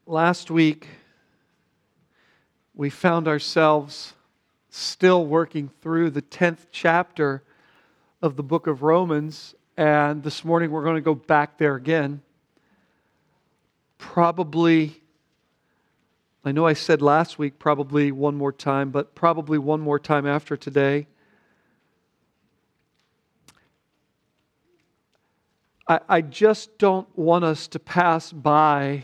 Last week, we found ourselves still working through the 10th chapter of the book of Romans, and this morning we're going to go back there again. Probably, I know I said last week probably one more time, but probably one more time after today. I just don't want us to pass by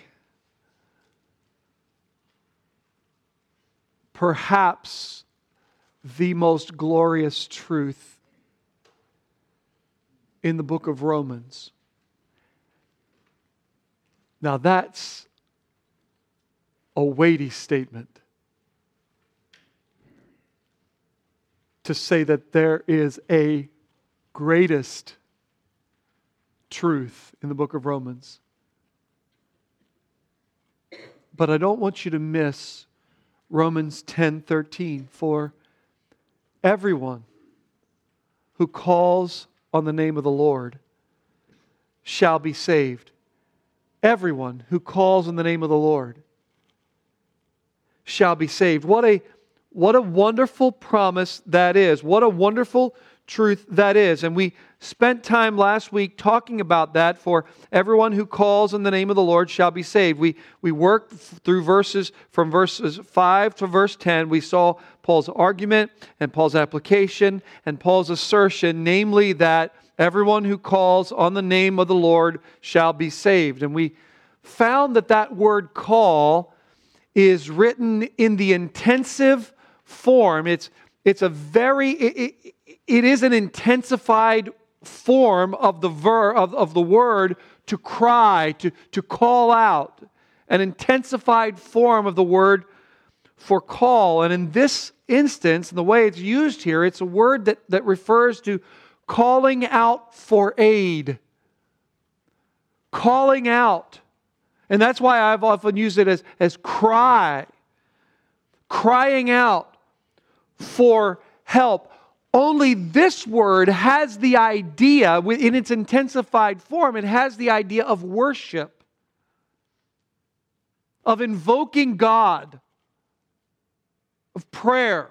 perhaps the most glorious truth in the book of Romans. Now that's a weighty statement. To say that there is a greatest truth in the book of Romans. But I don't want you to miss Romans 10:13, for everyone who calls on the name of the Lord shall be saved. Everyone who calls on the name of the Lord shall be saved. What a wonderful promise that is. What a wonderful truth that is. And we spent time last week talking about that. For everyone who calls on the name of the Lord shall be saved. We worked through verses from verses 5 to verse 10. We saw Paul's argument and Paul's application and Paul's assertion, namely that everyone who calls on the name of the Lord shall be saved. And we found that that word call is written in the intensive form. It is an intensified form of the word to cry, to call out. An intensified form of the word for call. And in this instance, the way it's used here, it's a word that refers to calling out for aid. Calling out. And that's why I've often used it as cry. Crying out for help. Only this word has the idea, in its intensified form, it has the idea of worship, of invoking God, of prayer.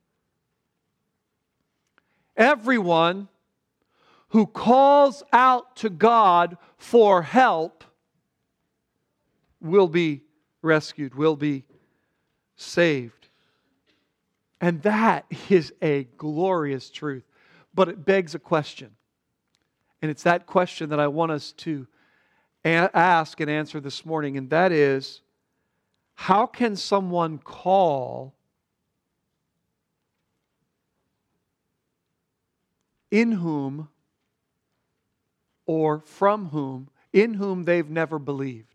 Everyone who calls out to God for help will be rescued, will be saved. And that is a glorious truth. But it begs a question. And it's that question that I want us to ask and answer this morning. And that is, how can someone call in whom or from whom, in whom they've never believed?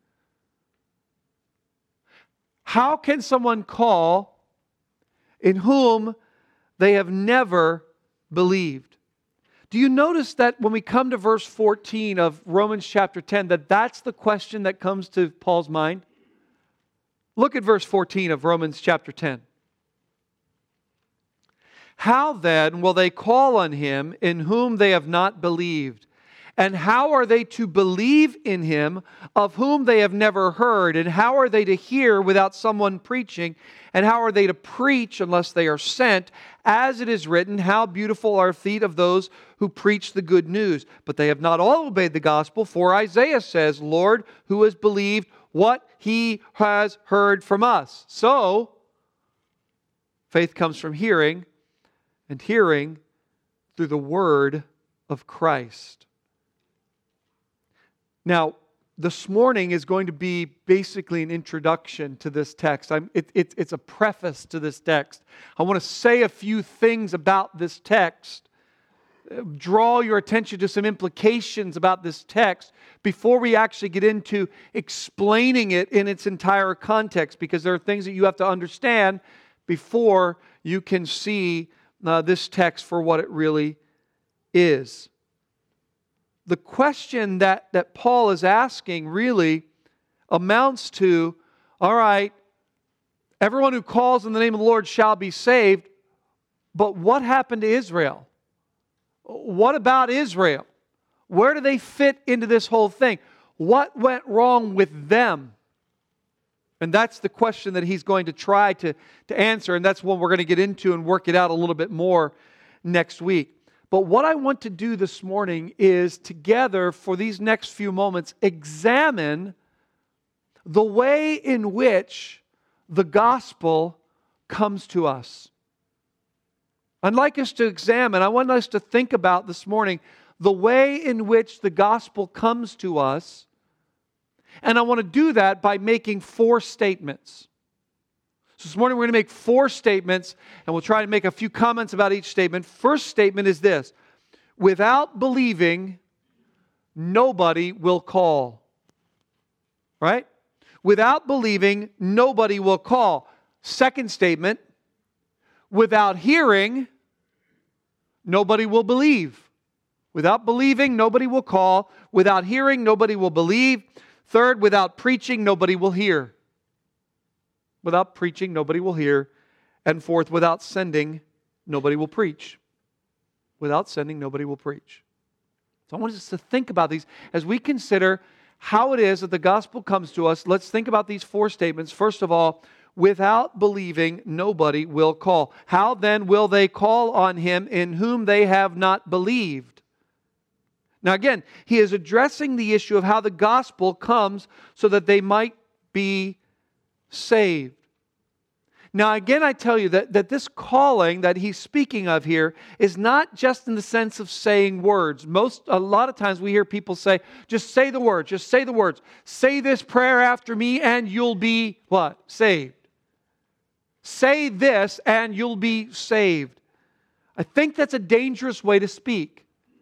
How can someone call in whom they have never believed? Do you notice that when we come to verse 14 of Romans chapter 10, that's the question that comes to Paul's mind? Look at verse 14 of Romans chapter 10. How then will they call on him in whom they have not believed? And how are they to believe in him of whom they have never heard? And how are they to hear without someone preaching? And how are they to preach unless they are sent? As it is written, how beautiful are the feet of those who preach the good news. But they have not all obeyed the gospel. For Isaiah says, Lord, who has believed what he has heard from us? So, faith comes from hearing, and hearing through the word of Christ. Now, this morning is going to be basically an introduction to this text. It's a preface to this text. I want to say a few things about this text, draw your attention to some implications about this text before we actually get into explaining it in its entire context, because there are things that you have to understand before you can see this text for what it really is. The question that Paul is asking really amounts to, all right, everyone who calls in the name of the Lord shall be saved, but what happened to Israel? What about Israel? Where do they fit into this whole thing? What went wrong with them? And that's the question that he's going to try to answer, and that's what we're going to get into and work it out a little bit more next week. But what I want to do this morning is together, for these next few moments, examine the way in which the gospel comes to us. I'd like us to examine, I want us to think about this morning the way in which the gospel comes to us. And I want to do that by making 4 statements. So this morning we're going to make 4 statements, and we'll try to make a few comments about each statement. First statement is this: without believing, nobody will call. Right? Without believing, nobody will call. Second statement: without hearing, nobody will believe. Without believing, nobody will call. Without hearing, nobody will believe. Third, without preaching, nobody will hear. Without preaching, nobody will hear. And fourth, without sending, nobody will preach. Without sending, nobody will preach. So I want us to think about these as we consider how it is that the gospel comes to us. Let's think about these 4 statements. First of all, without believing, nobody will call. How then will they call on him in whom they have not believed? Now again, he is addressing the issue of how the gospel comes so that they might be saved. Now again, I tell you that this calling that he's speaking of here is not just in the sense of saying words. A lot of times we hear people say, just say the words, just say the words. Say this prayer after me and you'll be what? Saved. Say this and you'll be saved. I think that's a dangerous way to speak.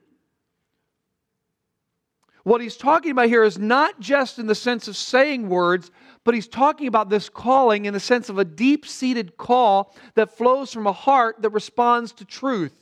What he's talking about here is not just in the sense of saying words, but he's talking about this calling in the sense of a deep-seated call that flows from a heart that responds to truth.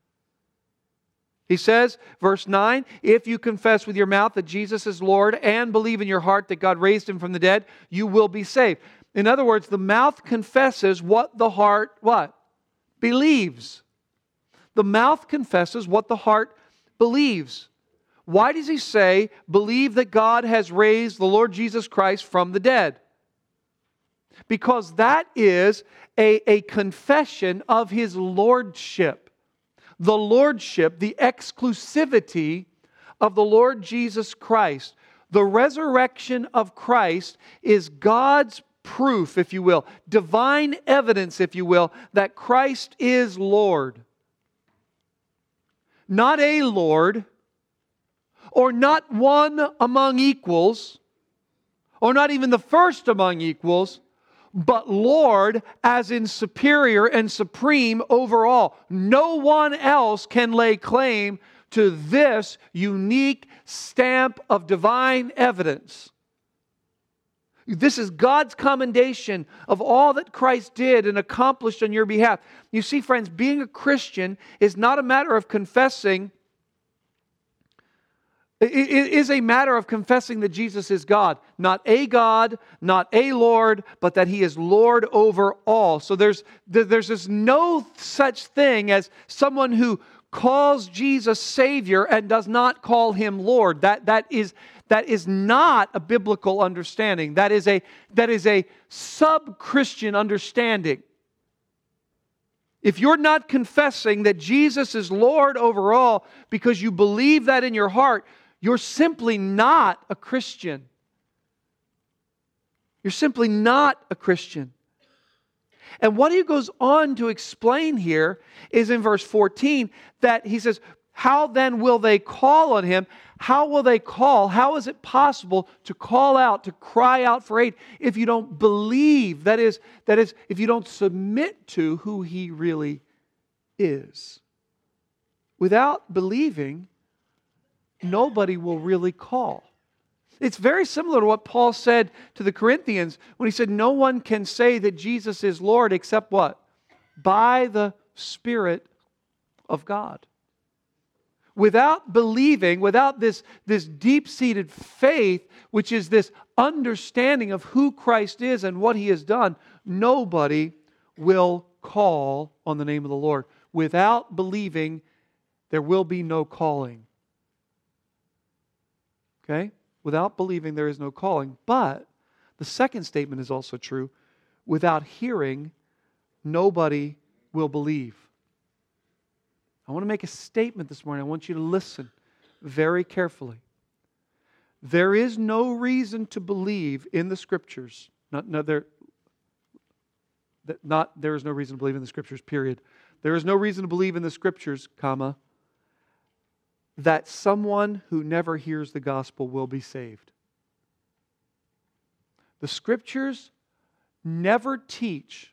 He says, verse 9, if you confess with your mouth that Jesus is Lord and believe in your heart that God raised him from the dead, you will be saved. In other words, the mouth confesses what the heart, what? Believes. The mouth confesses what the heart believes. Why does he say, believe that God has raised the Lord Jesus Christ from the dead? Because that is a confession of his lordship. The lordship, the exclusivity of the Lord Jesus Christ. The resurrection of Christ is God's proof, if you will, divine evidence, if you will, that Christ is Lord. Not a Lord, or not one among equals, or not even the first among equals, but Lord as in superior and supreme over all. No one else can lay claim to this unique stamp of divine evidence. This is God's commendation of all that Christ did and accomplished on your behalf. You see, friends, being a Christian is not a matter of confessing. It is a matter of confessing that Jesus is God. Not a God, not a Lord, but that He is Lord over all. So there's just no such thing as someone who calls Jesus Savior and does not call Him Lord. That is not a biblical understanding. That is a sub-Christian understanding. If you're not confessing that Jesus is Lord over all because you believe that in your heart, you're simply not a Christian. You're simply not a Christian. And what he goes on to explain here is in verse 14 that he says, how then will they call on Him? How will they call? How is it possible to call out, to cry out for aid if you don't believe? That is, if you don't submit to who He really is. Without believing, nobody will really call. It's very similar to what Paul said to the Corinthians when he said, no one can say that Jesus is Lord except what? By the Spirit of God. Without believing, without this deep-seated faith, which is this understanding of who Christ is and what He has done, nobody will call on the name of the Lord. Without believing, there will be no calling. Okay? Without believing, there is no calling. But The second statement is also true. Without hearing, nobody will believe. I want to make a statement this morning. I want you to listen very carefully. There is no reason to believe in the Scriptures. There is no reason to believe in the Scriptures, period. There is no reason to believe in the Scriptures, comma, that someone who never hears the gospel will be saved. The Scriptures never teach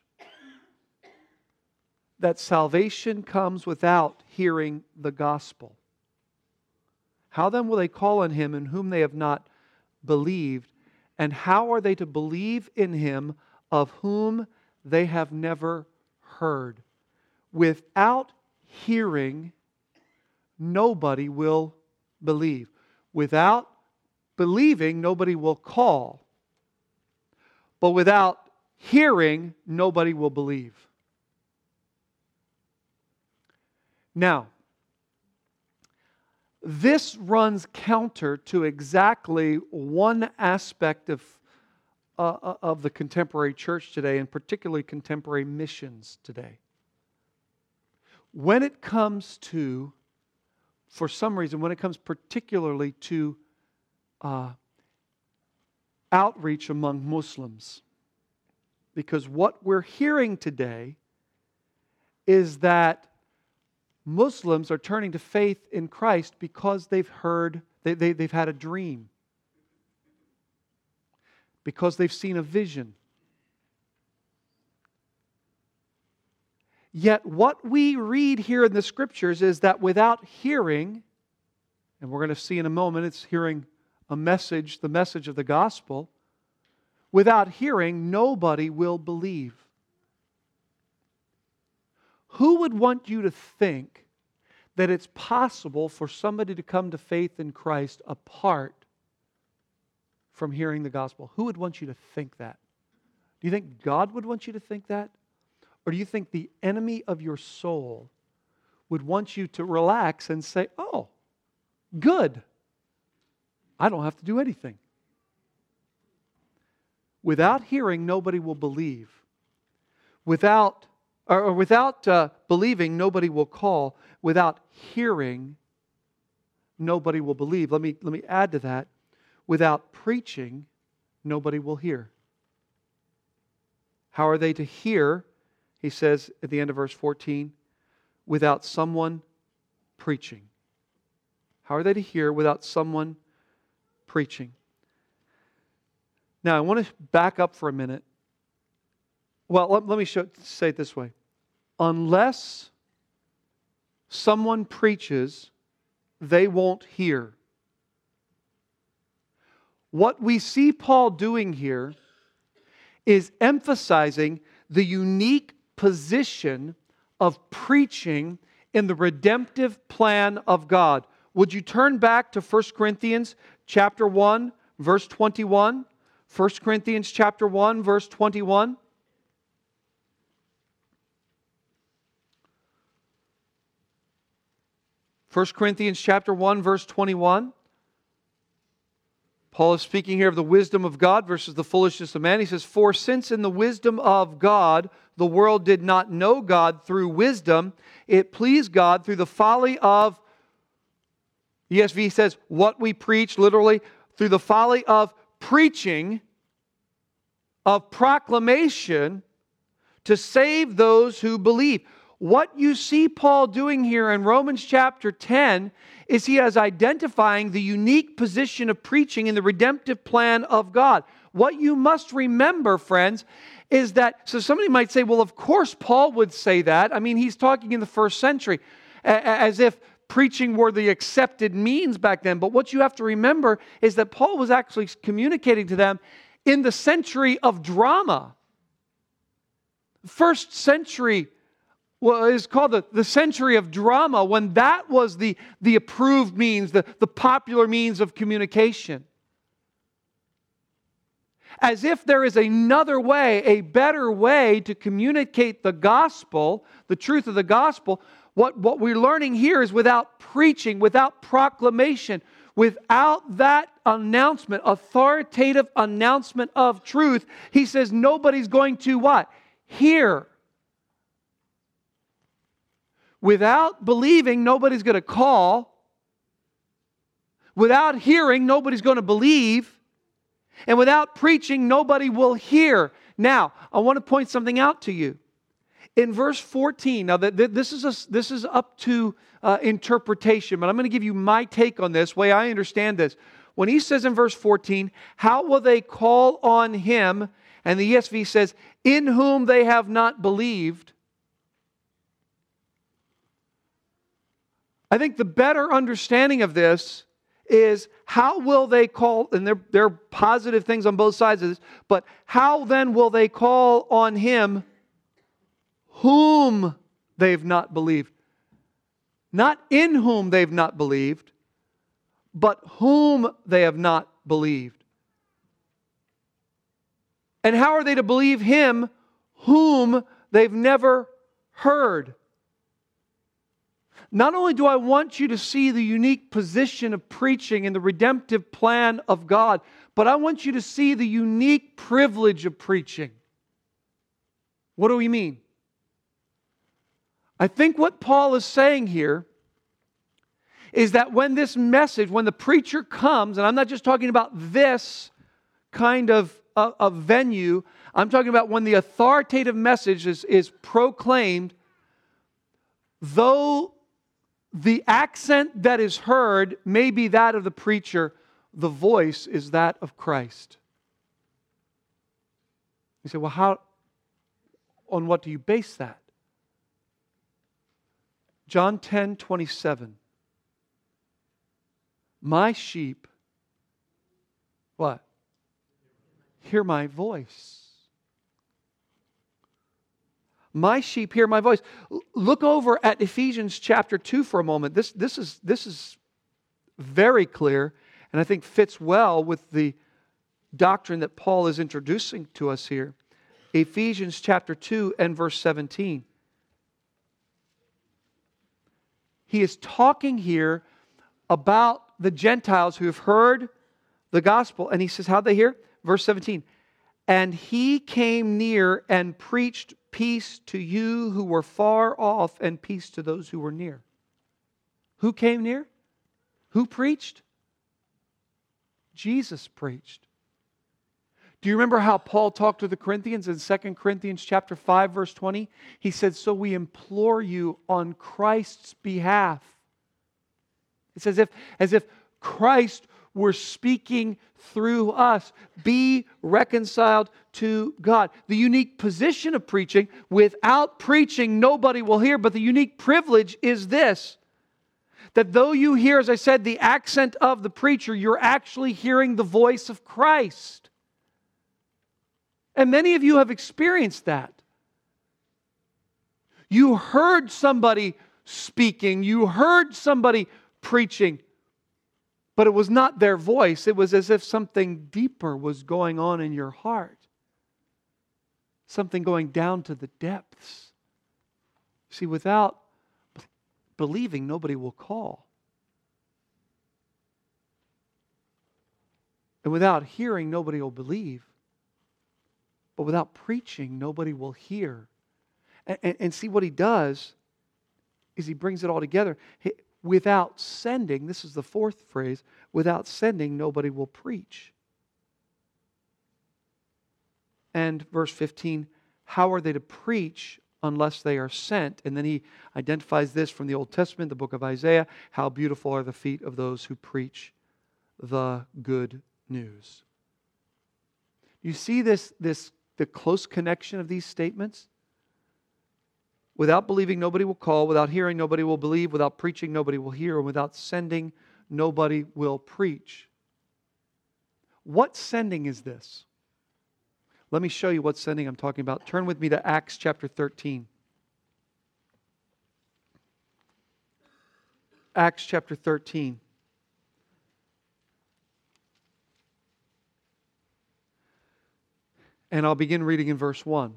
that salvation comes without hearing the gospel. How then will they call on Him in whom they have not believed? And how are they to believe in Him of whom they have never heard? Without hearing, nobody will believe. Without believing, nobody will call. But without hearing, nobody will believe. Now, this runs counter to exactly one aspect of the contemporary church today, and particularly contemporary missions today. When it comes to, for some reason, when it comes particularly to outreach among Muslims, because what we're hearing today is that Muslims are turning to faith in Christ because they've heard, they've had a dream, because they've seen a vision. Yet what we read here in the Scriptures is that without hearing, and we're going to see in a moment, it's hearing a message, the message of the gospel. Without hearing, nobody will believe. Who would want you to think that it's possible for somebody to come to faith in Christ apart from hearing the gospel? Who would want you to think that? Do you think God would want you to think that? Or do you think the enemy of your soul would want you to relax and say, oh, good, I don't have to do anything? Without hearing, nobody will believe. Without believing, nobody will call. Without hearing, nobody will believe. Let me add to that. Without preaching, nobody will hear. How are they to hear? He says at the end of verse 14, without someone preaching. How are they to hear without someone preaching? Now, I want to back up for a minute. Well, let me say it this way. Unless someone preaches, they won't hear. What we see Paul doing here is emphasizing the unique position of preaching in the redemptive plan of God. Would you turn back to 1 Corinthians chapter 1, verse 21? 1 Corinthians chapter 1, verse 21. First Corinthians chapter 1, verse 21. Paul is speaking here of the wisdom of God versus the foolishness of man. He says, for since in the wisdom of God, the world did not know God through wisdom, it pleased God through the folly of, ESV says, what we preach, literally, through the folly of preaching, of proclamation, to save those who believe. What you see Paul doing here in Romans chapter 10 is he is identifying the unique position of preaching in the redemptive plan of God. What you must remember, friends, is that, so somebody might say, well, of course Paul would say that. I mean, he's talking in the first century, as if preaching were the accepted means back then. But what you have to remember is that Paul was actually communicating to them in the century of drama. First century is called the century of drama, when that was the approved means, the popular means of communication. As if there is another way, a better way to communicate the gospel, the truth of the gospel. What we're learning here is without preaching, without proclamation, Without that announcement, authoritative announcement of truth, he says nobody's going to what? Hear. Without believing, nobody's going to call. Without hearing, nobody's going to believe. And without preaching, nobody will hear. Now, I want to point something out to you. In verse 14, now this is up to interpretation, but I'm going to give you my take on this, way I understand this. When he says in verse 14, how will they call on him? And the ESV says, in whom they have not believed. I think the better understanding of this is how will they call, and there are positive things on both sides of this, but how then will they call on him whom they've not believed? Not in whom they've not believed, but whom they have not believed. And how are they to believe him whom they've never heard? Not only do I want you to see the unique position of preaching in the redemptive plan of God, but I want you to see the unique privilege of preaching. What do we mean? I think what Paul is saying here is that when this message, when the preacher comes, and I'm not just talking about this kind of venue, I'm talking about when the authoritative message is proclaimed, though the accent that is heard may be that of the preacher, the voice is that of Christ. You say, well, on what do you base that? John 10:27. My sheep, what? Hear my voice. My sheep hear my voice. Look over at Ephesians chapter 2 for a moment. This is very clear, and I think fits well with the doctrine that Paul is introducing to us here. Ephesians chapter 2 and verse 17. He is talking here about the Gentiles who have heard the gospel. And he says, how'd they hear? Verse 17. And he came near and preached peace to you who were far off and peace to those who were near. Who came near? Who preached? Jesus preached. Do you remember how Paul talked to the Corinthians in 2 Corinthians chapter 5, verse 20? He said, so we implore you on Christ's behalf. It's as if Christ were speaking through us. Be reconciled to God. The unique position of preaching, without preaching, nobody will hear. But the unique privilege is this, that though you hear, as I said, the accent of the preacher, you're actually hearing the voice of Christ. And many of you have experienced that. You heard somebody speaking, you heard somebody preaching, but it was not their voice. It was as if something deeper was going on in your heart. Something going down to the depths. See, without believing, nobody will call. And without hearing, nobody will believe. But without preaching, nobody will hear. And see, what he does is he brings it all together. Without sending, this is the fourth phrase, without sending, nobody will preach. And verse 15, how are they to preach unless they are sent? And then he identifies this from the Old Testament, the book of Isaiah. How beautiful are the feet of those who preach the good news. You see the close connection of these statements? Without believing, nobody will call. Without hearing, nobody will believe. Without preaching, nobody will hear. And without sending, nobody will preach. What sending is this? Let me show you what sending I'm talking about. Turn with me to Acts chapter 13. Acts chapter 13. And I'll begin reading in verse 1.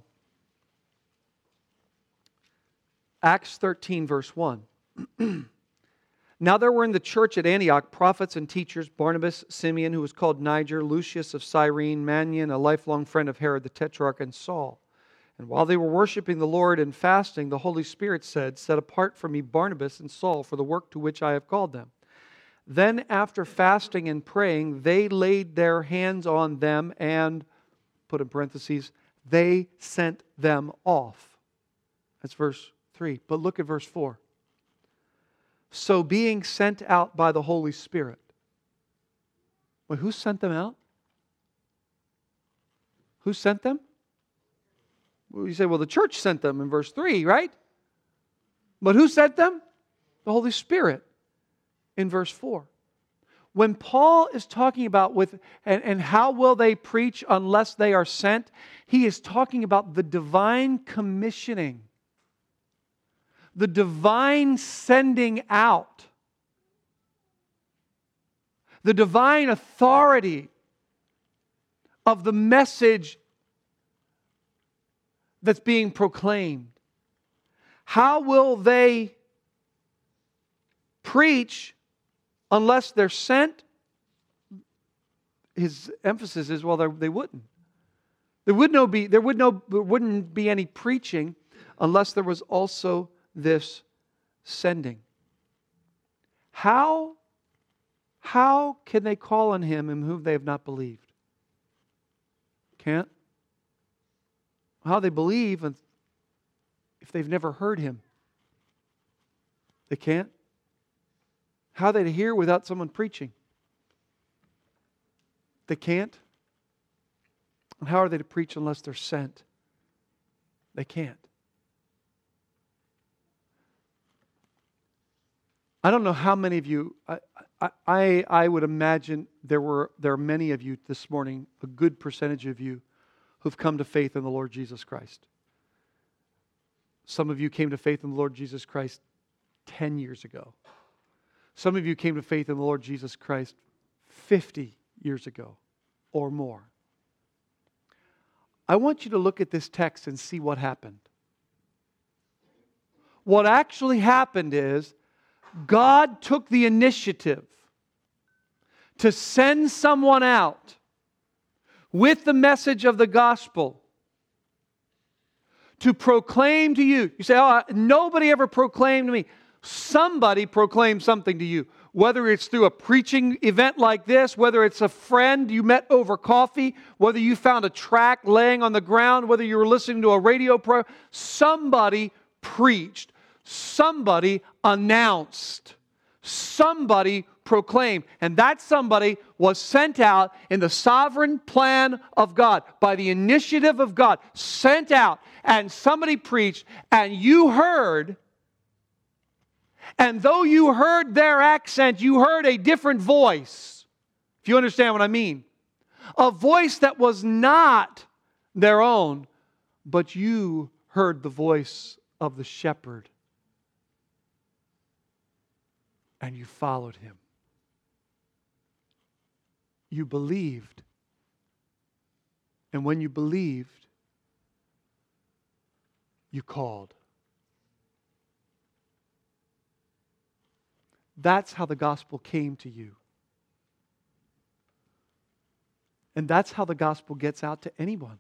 Acts 13, verse 1. Now there were in the church at Antioch prophets and teachers, Barnabas, Simeon, who was called Niger, Lucius of Cyrene, Manaen, a lifelong friend of Herod the Tetrarch, and Saul. And while they were worshiping the Lord and fasting, the Holy Spirit said, "Set apart for me Barnabas and Saul for the work to which I have called them." Then after fasting and praying, they laid their hands on them and, put in parentheses, they sent them off. That's verse 3. But look at verse 4. So being sent out by the Holy Spirit. Wait, who sent them out? Who sent them? Well, you say, well, the church sent them in verse 3, right? But who sent them? The Holy Spirit in verse 4. When Paul is talking about and how will they preach unless they are sent, he is talking about the divine commissioning. The divine sending out. The divine authority of the message that's being proclaimed. How will they preach unless they're sent? His emphasis is, well, they wouldn't. There wouldn't be any preaching unless there was also this sending. How can they call on Him in whom they have not believed? Can't. How they believe if they've never heard Him? They can't. How are they to hear without someone preaching? They can't. And how are they to preach unless they're sent? They can't. I don't know how many of you, I would imagine there are many of you this morning, a good percentage of you, who've come to faith in the Lord Jesus Christ. Some of you came to faith in the Lord Jesus Christ 10 years ago. Some of you came to faith in the Lord Jesus Christ 50 years ago or more. I want you to look at this text and see what happened. What actually happened is God took the initiative to send someone out with the message of the gospel to proclaim to you. You say, oh, nobody ever proclaimed to me. Somebody proclaimed something to you. Whether it's through a preaching event like this, whether it's a friend you met over coffee, whether you found a tract laying on the ground, whether you were listening to a radio program, somebody preached. Somebody announced. Somebody proclaimed. And that somebody was sent out in the sovereign plan of God, by the initiative of God, sent out, and somebody preached, and you heard. And though you heard their accent, you heard a different voice. If you understand what I mean. A voice that was not their own, but you heard the voice of the shepherd. And you followed him. You believed. And when you believed, you called. That's how the gospel came to you. And that's how the gospel gets out to anyone.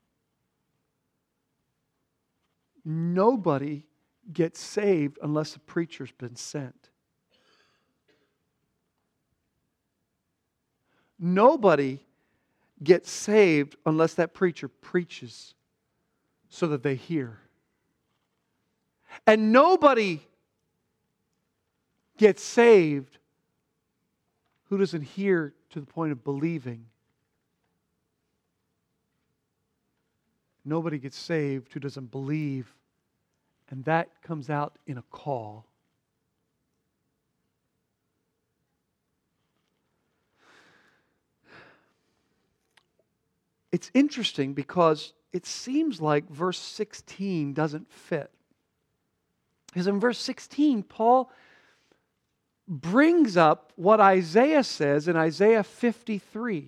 Nobody gets saved unless a preacher's been sent. Nobody gets saved unless that preacher preaches so that they hear. And nobody gets saved who doesn't hear to the point of believing. Nobody gets saved who doesn't believe, and that comes out in a call. It's interesting because it seems like verse 16 doesn't fit. Because in verse 16, Paul brings up what Isaiah says in Isaiah 53.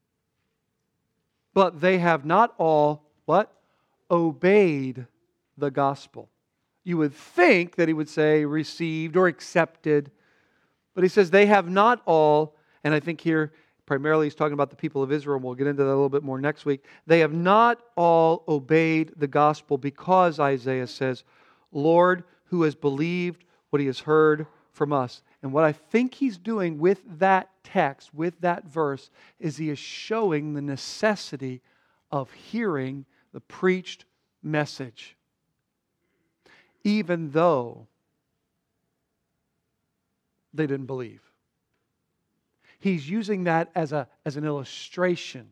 But they have not all, what? Obeyed the gospel. You would think that he would say received or accepted, But he says, they have not all, and I think here primarily he's talking about the people of Israel, and we'll get into that a little bit more next week. They have not all obeyed the gospel because, Isaiah says, Lord, who has believed what he has heard from us. And what I think he's doing with that text, with that verse, is he is showing the necessity of hearing the preached message. Even though they didn't believe. He's using that as an illustration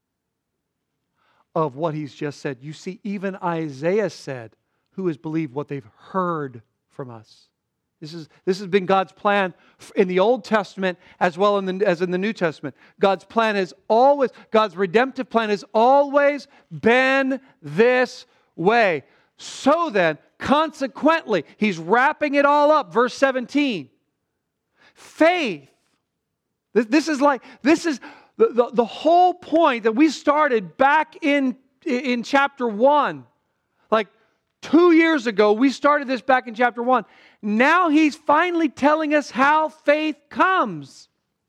of what he's just said. You see, even Isaiah said, who has believed what they've heard from us? This has been God's plan in the Old Testament as well as in the New Testament. God's redemptive plan has always been this way. So then, consequently, he's wrapping it all up. Verse 17. Faith. This is the whole point that we started back in chapter 1. Like 2 years ago, we started this back in chapter 1. Now he's finally telling us how faith comes.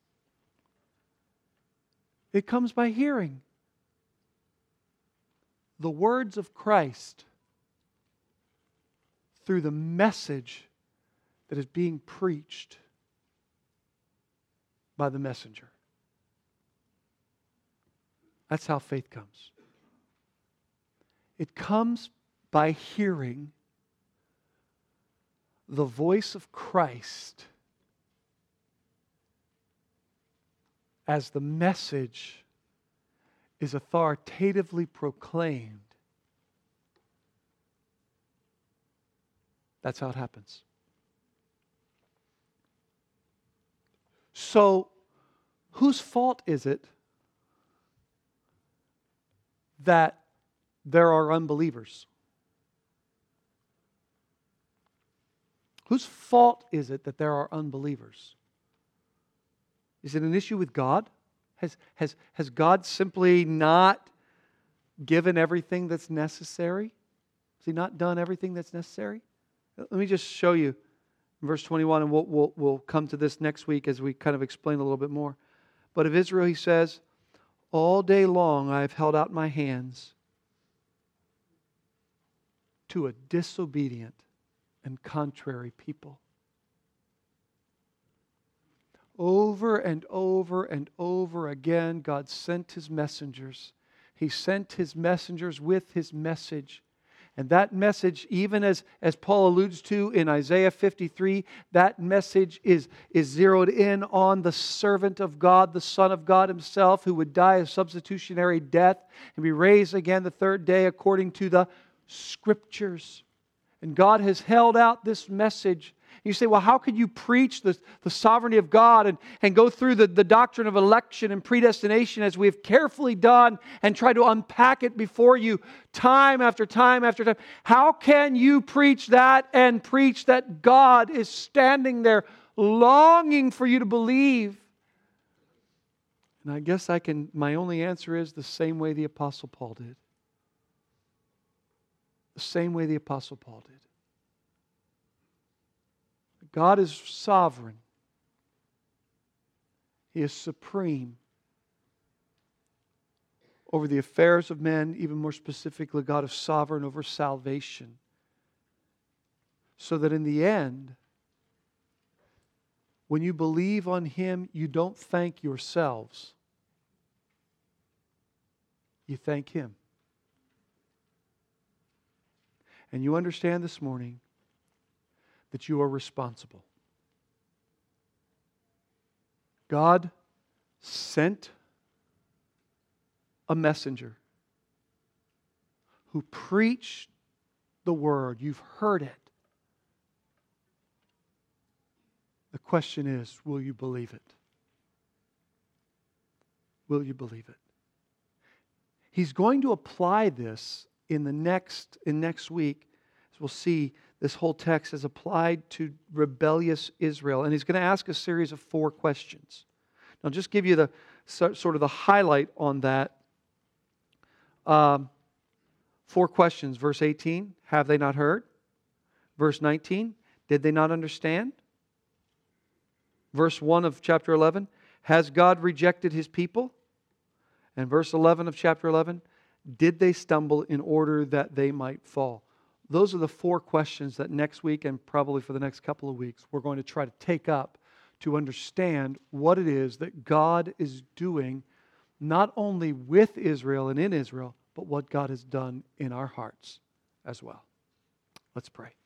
It comes by hearing the words of Christ through the message that is being preached by the messenger. That's how faith comes. It comes by hearing the voice of Christ as the message is authoritatively proclaimed. That's how it happens. So, whose fault is it that there are unbelievers? Whose fault is it that there are unbelievers? Is it an issue with God? Has God simply not given everything that's necessary? Has He not done everything that's necessary? Let me just show you in verse 21, and we'll come to this next week as we kind of explain a little bit more. But of Israel he says, all day long I have held out my hands to a disobedient and contrary people. Over and over and over again, God sent His messengers. He sent His messengers with His message. And that message, even as Paul alludes to in Isaiah 53, that message is zeroed in on the servant of God, the Son of God Himself, who would die a substitutionary death and be raised again the third day according to the Scriptures. And God has held out this message. You say, well, how could you preach the sovereignty of God and go through the doctrine of election and predestination as we have carefully done and try to unpack it before you time after time after time? How can you preach that and preach that God is standing there longing for you to believe? And I guess my only answer is the same way the Apostle Paul did. The same way the Apostle Paul did. God is sovereign. He is supreme over the affairs of men, even more specifically, God is sovereign over salvation. So that in the end, when you believe on Him, you don't thank yourselves. You thank Him. And you understand this morning that you are responsible. God sent a messenger who preached the word. You've heard it. The question is, will you believe it? Will you believe it? He's going to apply this in next week, as we'll see. This whole text is applied to rebellious Israel. And he's going to ask a series of 4 questions. Now, I'll just give you the sort of the highlight on that. 4 questions. Verse 18, have they not heard? Verse 19, did they not understand? Verse 1 of chapter 11, has God rejected His people? And verse 11 of chapter 11, did they stumble in order that they might fall? Those are the four questions that next week and probably for the next couple of weeks we're going to try to take up to understand what it is that God is doing, not only with Israel and in Israel, but what God has done in our hearts as well. Let's pray.